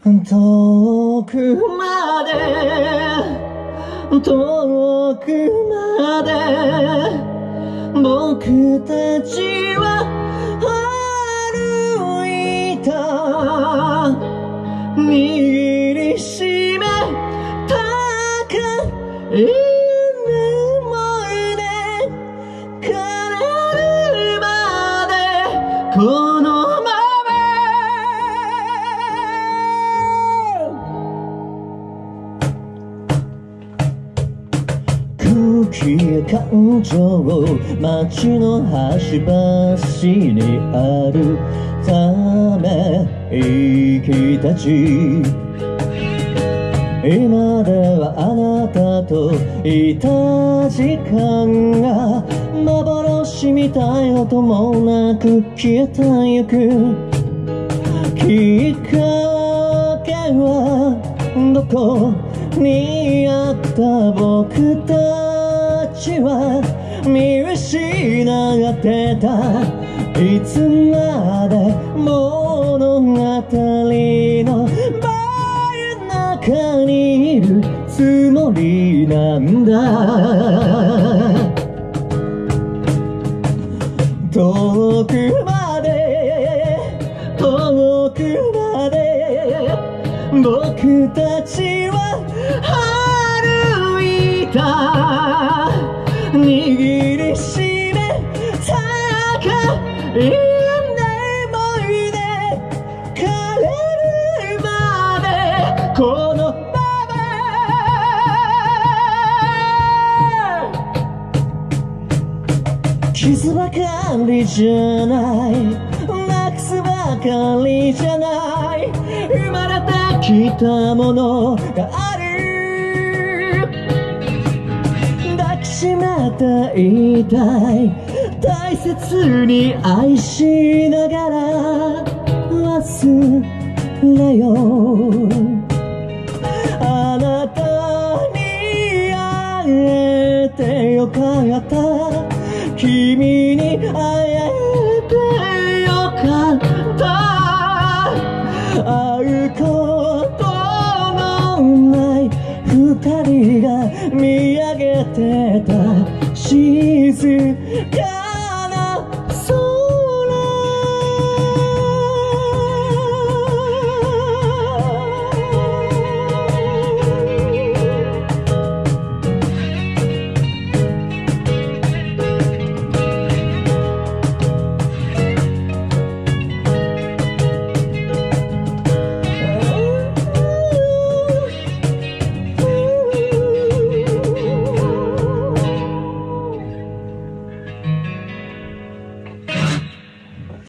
遠くまで遠くまで僕たちは歩いた握りしめたかい思い出枯れるまでこの空気や感情街の端々にあるため息たち今ではあなたといた時間が幻みたい音もなく消えてゆくきっかけはどこにあった僕たちは見失ってたいつまで物語の真中にいるつもりなんだ遠くまで遠くまで僕たちは歩いた握りしめたかい思い出枯れるまでこのまま傷ばかりじゃないなくすばかりじゃない生まれてきたものがある抱きしめていたい大切に愛しながら忘れようあなたに会えてよかった君に会えてよかった会うことのない二人が見上げてた静か